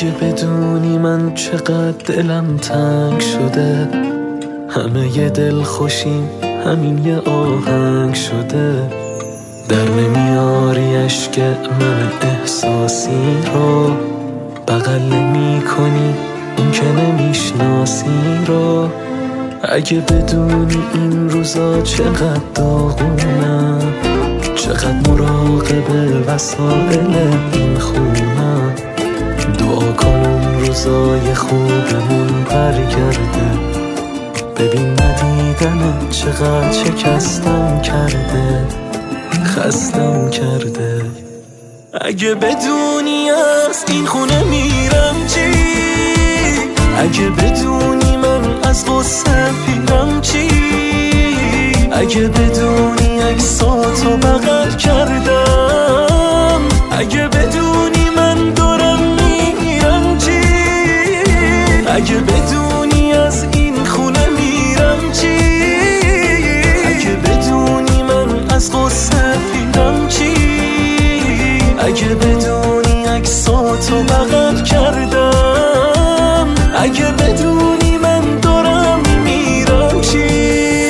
اگه بدونی من چقدر دلم تنگ شده، همه ی دل خوشیم همین یه آهنگ شده. در نمیاری عشق من احساسی رو، بغل نمی کنی این که نمیشناسی رو. اگه بدونی این روزا چقدر داغونم، چقدر مراقب وسایل این خونم، دعا کن اون روزای خوبمون برگرده. ببین ندیدنت چقدر شکستم کرده، خستم کرده. اگه بدونی از این خونه میرم چی، اگه بدونی من از غصه پیرم چی، اگه بدونی عکساتو بغل کردم، اگه بدونی من دارم میرم چی، اگه بدونی از این خونه میرم چی، اگه بدونی من از غصه پیرم چی، اگه بدونی عکساتو بغل کردم، اگه بدونی من دارم میرم چی.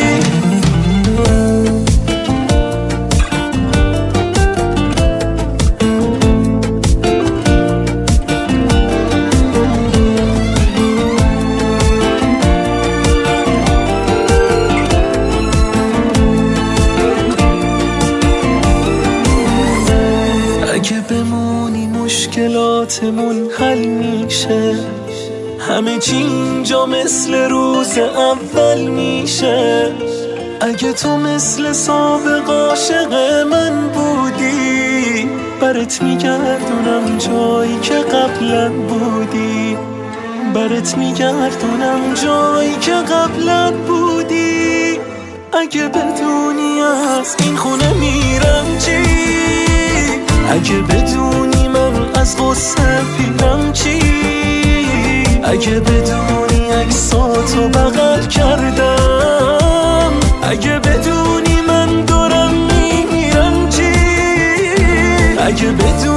اگه بمونی مشکلاتمون حل میشه، همه چی اینجا مثل روز اول میشه. اگه تو مثل سابق عاشق من بودی، برات میگردونم جایی که قبلا بودی، برات میگردونم جایی که قبلا بودی. اگه بدونی از این خونه میرم چی، اگه بدونی من از غصه پیرم چی، اگه بدونی عکساتو بغل کردم، اگه بدونی من دارم میرم چی، اگه بدونی